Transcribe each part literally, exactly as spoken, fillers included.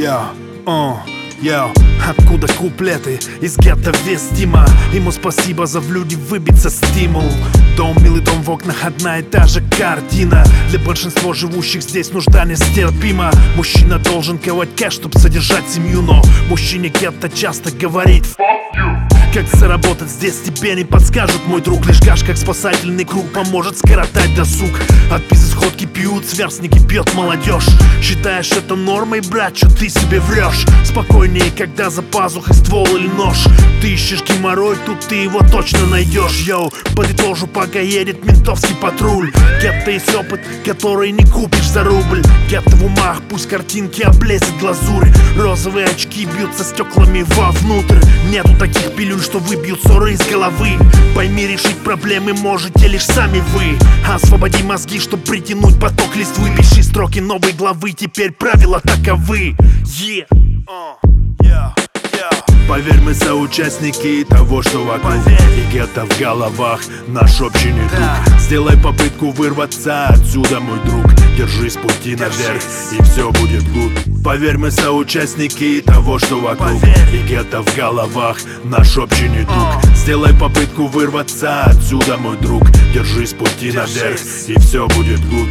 Я, о, я. Откуда куплеты? Из гетто вестимо. Ему спасибо за в люди выбиться стимул. Дом, милый дом, в окнах одна и та же картина. Для большинства живущих здесь нужда нестерпима. Мужчина должен ковать кэш, чтоб содержать семью. Но мужчине гетто часто говорит: как заработать здесь тебе не подскажут, мой друг. Лишь гаш, как спасательный круг, поможет скоротать досуг. От безысходки пьют, сверстники пьет молодежь. Считаешь это нормой, брат, что ты себе врешь? Спокойнее, когда за пазухой ствол или нож. Ты ищешь геморрой, тут ты его точно найдешь. Йоу, подытожу, пока едет ментовский патруль. Гетто есть опыт, который не купишь за рубль. Гетто в умах, пусть картинки облезет глазурь. Розовые очки бьются стеклами вовнутрь. Нету таких пилюль, что выбьют ссоры из головы. Пойми, решить проблемы можете лишь сами вы. Освободи мозги, чтоб притянуть поток листвы. Пиши строки новой главы, теперь правила таковы. Yeah. Uh, yeah, yeah. Поверь, мы соучастники того, что вокруг. И гетто в головах наш общий недуг. Да. Сделай попытку вырваться отсюда, мой друг. Держись пути наверх, и все будет гуд. Поверь, мы соучастники того, что вокруг. Поверь. И гетто в головах наш общий недуг. uh. Сделай попытку вырваться отсюда, мой друг. Держись пути Держись. наверх, и все будет гуд.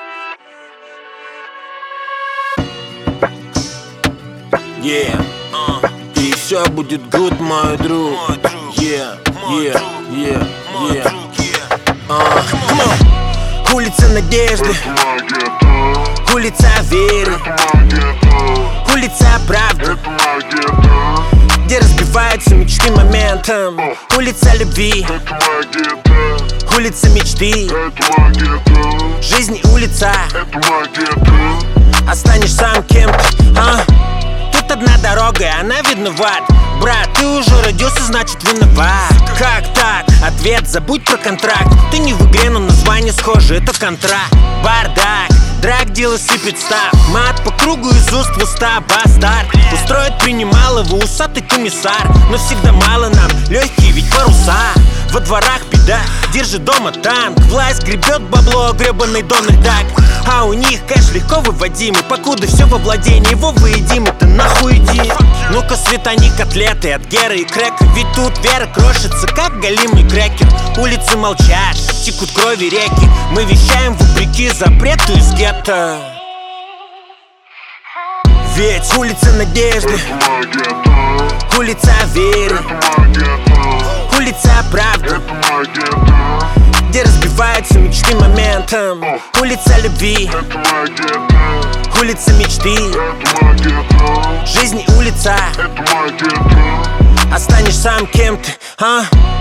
Yeah, uh. И все будет good, мой друг. Yeah, yeah, yeah, yeah, uh. Улица надежды, улица веры, улица правды, где разбиваются мечты моментом. Улица любви, улица мечты, жизнь улица. Останешься сам кем-то, а? Тут одна дорога, и она виноват. Брат, ты уже родился, значит виноват. Как так? Ответ: забудь про контракт. Ты не в игре, но название схоже, это контракт. Бардак, драк дело сыпет став. Мат по кругу из уст в уста, бастард. Устроит принимал его усатый комиссар. Но всегда мало нам, легкие ведь паруса. Во дворах беда, держит дома танк. Власть гребет бабло, гребаный Дональд Дак. А у них кэш легко выводимый. Покуда все во владении, его выедим, это нахуй иди. Ну-ка светани котлеты от Геры и Крека. Ведь тут вера крошится, как голимый крекер. Улицы молчат, текут крови реки. Мы вещаем вопреки запрету из гетто. Ведь улица надежды, улица веры, улица правды, где разбиваются мечты моментом. Улица любви, улица мечты, жизнь улица. Останешься сам кем ты, а?